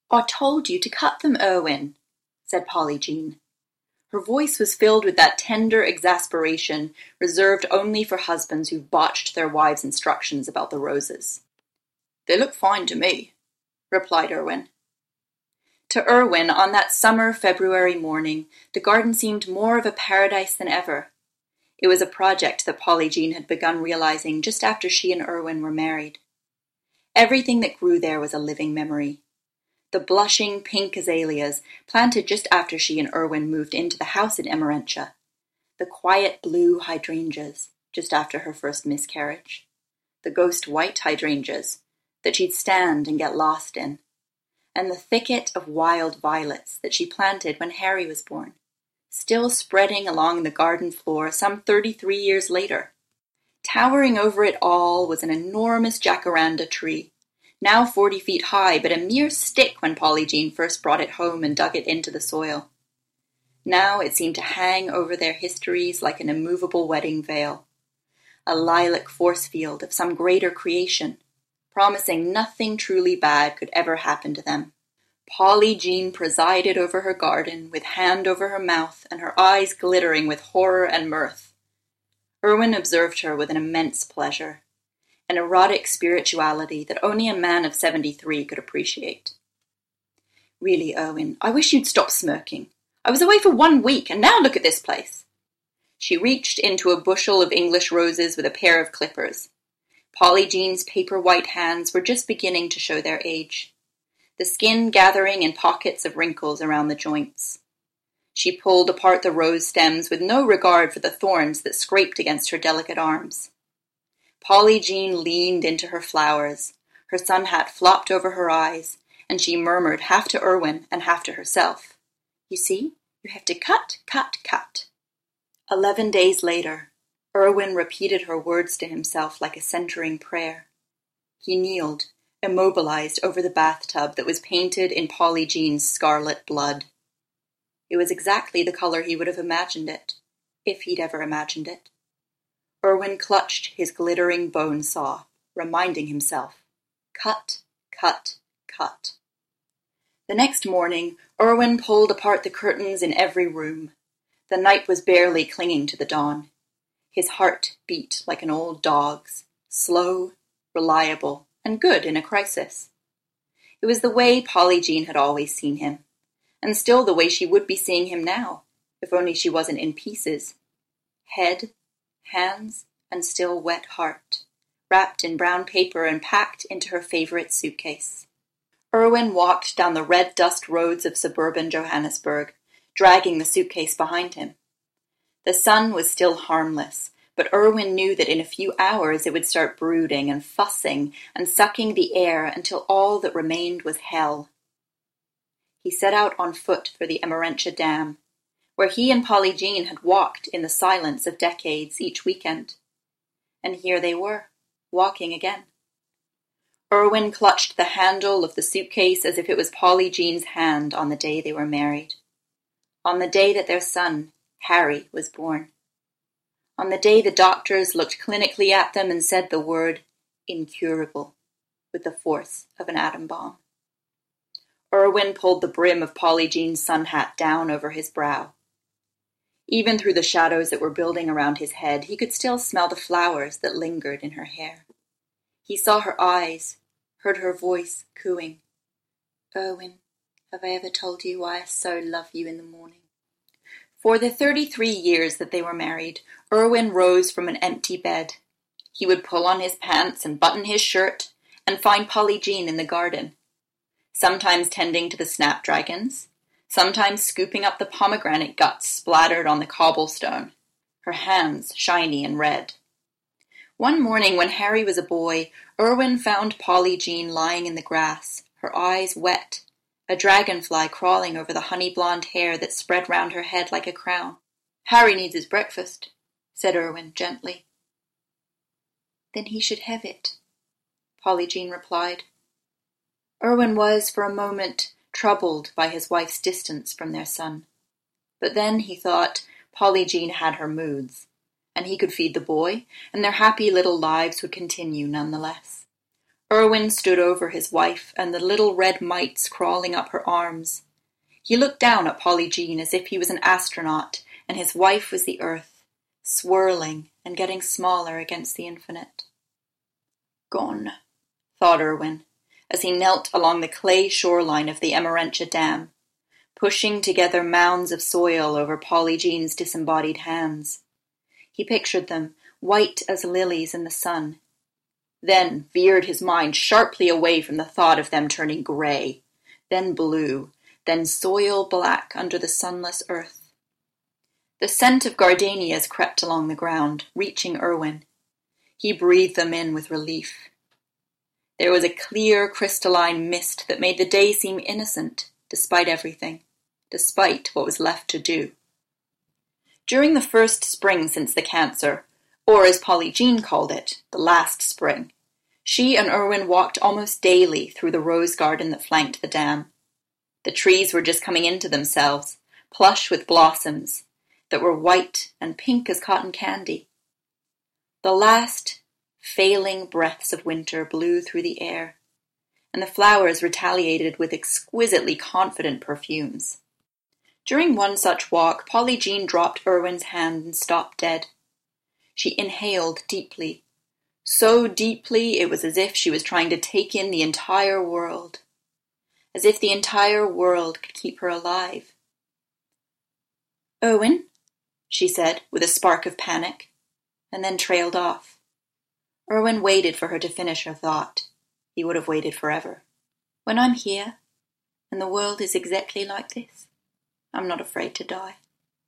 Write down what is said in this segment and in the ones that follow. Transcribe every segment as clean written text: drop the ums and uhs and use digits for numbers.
"I told you to cut them, Erwin," said Polly Jean. Her voice was filled with that tender exasperation reserved only for husbands who've botched their wives' instructions about the roses. "They look fine to me," replied Erwin. To Erwin, on that summer February morning, the garden seemed more of a paradise than ever. It was a project that Polly Jean had begun realizing just after she and Erwin were married. Everything that grew there was a living memory. The blushing pink azaleas, planted just after she and Erwin moved into the house in Emerentia. The quiet blue hydrangeas, just after her first miscarriage. The ghost white hydrangeas, that she'd stand and get lost in. And the thicket of wild violets that she planted when Harry was born, still spreading along the garden floor some 33 years later. Towering over it all was an enormous jacaranda tree, now 40 feet high, but a mere stick when Polly Jean first brought it home and dug it into the soil. Now it seemed to hang over their histories like an immovable wedding veil, a lilac force field of some greater creation, promising nothing truly bad could ever happen to them. Polly Jean presided over her garden, with hand over her mouth and her eyes glittering with horror and mirth. Erwin observed her with an immense pleasure, an erotic spirituality that only a man of 73 could appreciate. "Really, Erwin, I wish you'd stop smirking. I was away for 1 week, and now look at this place." She reached into a bushel of English roses with a pair of clippers. Polly Jean's paper-white hands were just beginning to show their age, the skin gathering in pockets of wrinkles around the joints. She pulled apart the rose stems with no regard for the thorns that scraped against her delicate arms. Polly Jean leaned into her flowers, her sun hat flopped over her eyes, and she murmured half to Erwin and half to herself, "You see, you have to cut, cut, cut." 11 days later, Erwin repeated her words to himself like a centering prayer. He kneeled, immobilized over the bathtub that was painted in Polly Jean's scarlet blood. It was exactly the color he would have imagined it, if he'd ever imagined it. Erwin clutched his glittering bone saw, reminding himself, cut, cut, cut. The next morning, Erwin pulled apart the curtains in every room. The night was barely clinging to the dawn. His heart beat like an old dog's, slow, reliable, and good in a crisis. It was the way Polly Jean had always seen him, and still the way she would be seeing him now, if only she wasn't in pieces. Head, hands, and still wet heart, wrapped in brown paper and packed into her favorite suitcase. Erwin walked down the red dust roads of suburban Johannesburg, dragging the suitcase behind him. The sun was still harmless, but Erwin knew that in a few hours it would start brooding and fussing and sucking the air until all that remained was hell. He set out on foot for the Emerentia Dam, where he and Polly Jean had walked in the silence of decades each weekend. And here they were, walking again. Erwin clutched the handle of the suitcase as if it was Polly Jean's hand on the day they were married. On the day that their son, Harry, was born. On the day the doctors looked clinically at them and said the word incurable with the force of an atom bomb. Erwin pulled the brim of Polly Jean's sun hat down over his brow. Even through the shadows that were building around his head, he could still smell the flowers that lingered in her hair. He saw her eyes, heard her voice cooing, "Erwin, have I ever told you why I so love you in the morning?" For the 33 years that they were married, Erwin rose from an empty bed. He would pull on his pants and button his shirt and find Polly Jean in the garden, sometimes tending to the snapdragons, sometimes scooping up the pomegranate guts splattered on the cobblestone, her hands shiny and red. One morning when Harry was a boy, Erwin found Polly Jean lying in the grass, her eyes wet, a dragonfly crawling over the honey-blonde hair that spread round her head like a crown. "Harry needs his breakfast," said Erwin gently. "Then he should have it," Polly Jean replied. Erwin was, for a moment, troubled by his wife's distance from their son. But then, he thought, Polly Jean had her moods, and he could feed the boy, and their happy little lives would continue nonetheless. Erwin stood over his wife and the little red mites crawling up her arms. He looked down at Polly Jean as if he was an astronaut and his wife was the earth, swirling and getting smaller against the infinite. Gone, thought Erwin, as he knelt along the clay shoreline of the Emerentia Dam, pushing together mounds of soil over Polly Jean's disembodied hands. He pictured them, white as lilies in the sun, then veered his mind sharply away from the thought of them turning grey, then blue, then soil black under the sunless earth. The scent of gardenias crept along the ground, reaching Erwin. He breathed them in with relief. There was a clear, crystalline mist that made the day seem innocent, despite everything, despite what was left to do. During the first spring since the cancer, or as Polly Jean called it, the last spring, she and Erwin walked almost daily through the rose garden that flanked the dam. The trees were just coming into themselves, plush with blossoms that were white and pink as cotton candy. The last failing breaths of winter blew through the air, and the flowers retaliated with exquisitely confident perfumes. During one such walk, Polly Jean dropped Erwin's hand and stopped dead. She inhaled deeply, so deeply it was as if she was trying to take in the entire world, as if the entire world could keep her alive. "Erwin," she said, with a spark of panic, and then trailed off. Erwin waited for her to finish her thought. He would have waited forever. "When I'm here, and the world is exactly like this, I'm not afraid to die."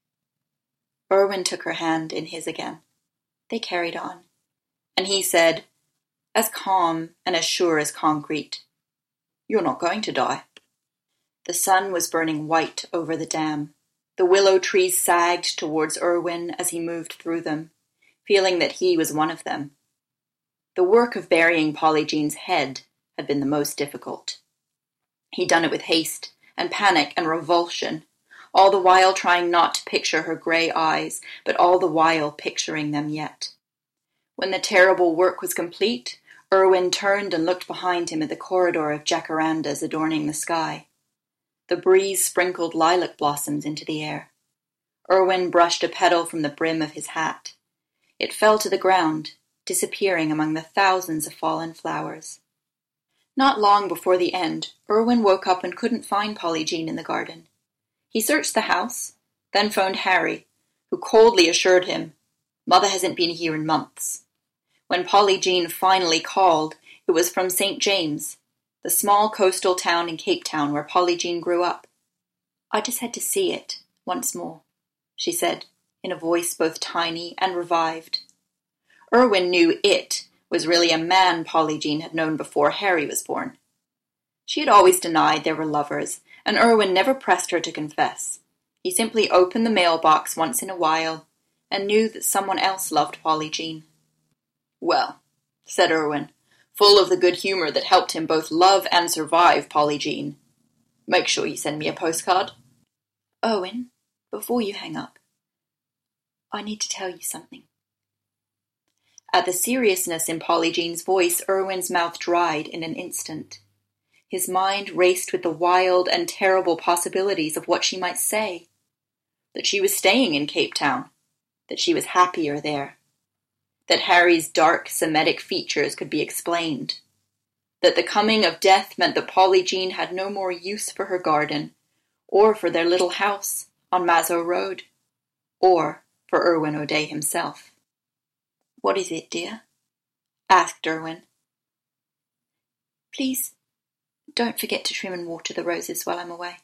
Erwin took her hand in his again. They carried on, and he said, as calm and as sure as concrete, "You're not going to die." The sun was burning white over the dam. The willow trees sagged towards Erwin as he moved through them, feeling that he was one of them. The work of burying Polly Jean's head had been the most difficult. He'd done it with haste and panic and revulsion, all the while trying not to picture her grey eyes, but all the while picturing them yet. When the terrible work was complete, Erwin turned and looked behind him at the corridor of jacarandas adorning the sky. The breeze sprinkled lilac blossoms into the air. Erwin brushed a petal from the brim of his hat. It fell to the ground, disappearing among the thousands of fallen flowers. Not long before the end, Erwin woke up and couldn't find Polly Jean in the garden. He searched the house, then phoned Harry, who coldly assured him, "Mother hasn't been here in months." When Polly Jean finally called, it was from St. James, the small coastal town in Cape Town where Polly Jean grew up. "I just had to see it once more," she said, in a voice both tiny and revived. Erwin knew it was really a man Polly Jean had known before Harry was born. She had always denied they were lovers, and Erwin never pressed her to confess. He simply opened the mailbox once in a while and knew that someone else loved Polly Jean. "Well," said Erwin, full of the good humor that helped him both love and survive Polly Jean, "make sure you send me a postcard." "Erwin, before you hang up, I need to tell you something." At the seriousness in Polly Jean's voice, Erwin's mouth dried in an instant. His mind raced with the wild and terrible possibilities of what she might say. That she was staying in Cape Town. That she was happier there. That Harry's dark Semitic features could be explained. That the coming of death meant that Polly Jean had no more use for her garden, or for their little house on Mazo Road, or for Erwin O'Day himself. "What is it, dear?" asked Erwin. "Please, don't forget to trim and water the roses while I'm away."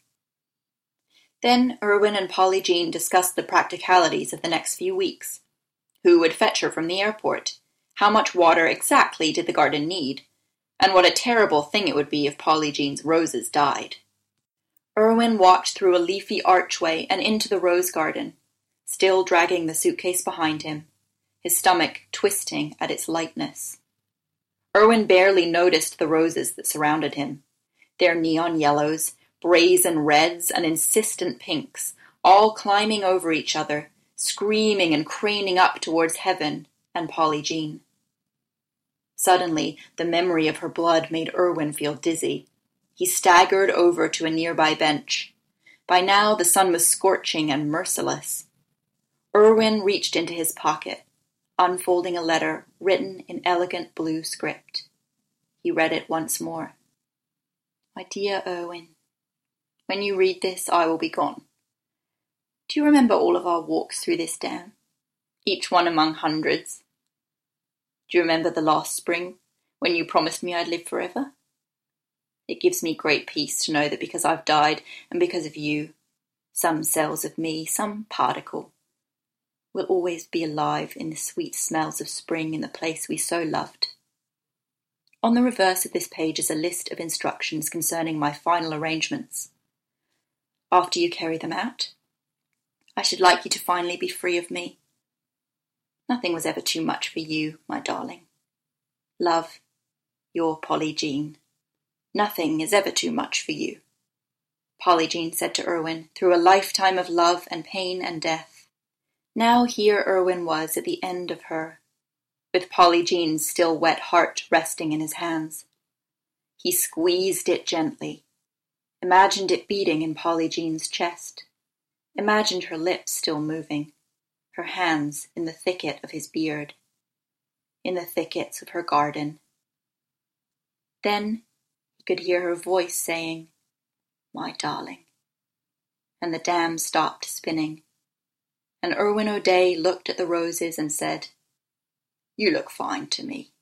Then Erwin and Polly Jean discussed the practicalities of the next few weeks. Who would fetch her from the airport? How much water exactly did the garden need? And what a terrible thing it would be if Polly Jean's roses died. Erwin walked through a leafy archway and into the rose garden, still dragging the suitcase behind him, his stomach twisting at its lightness. Erwin barely noticed the roses that surrounded him, their neon yellows, brazen reds, and insistent pinks, all climbing over each other, screaming and craning up towards heaven and Polly Jean. Suddenly, the memory of her blood made Erwin feel dizzy. He staggered over to a nearby bench. By now, the sun was scorching and merciless. Erwin reached into his pocket, unfolding a letter written in elegant blue script. He read it once more. My dear Erwin, when you read this, I will be gone. Do you remember all of our walks through this dam? Each one among hundreds. Do you remember the last spring, when you promised me I'd live forever? It gives me great peace to know that because I've died, and because of you, some cells of me, some particle, will always be alive in the sweet smells of spring in the place we so loved. On the reverse of this page is a list of instructions concerning my final arrangements. After you carry them out, I should like you to finally be free of me. Nothing was ever too much for you, my darling. Love, your Polly Jean. Nothing is ever too much for you. Polly Jean said to Erwin, through a lifetime of love and pain and death. Now here Erwin was at the end of her, with Polly Jean's still wet heart resting in his hands. He squeezed it gently, imagined it beating in Polly Jean's chest, imagined her lips still moving, her hands in the thicket of his beard, in the thickets of her garden. Then he could hear her voice saying, my darling, and the dam stopped spinning, and Erwin O'Day looked at the roses and said, you look fine to me.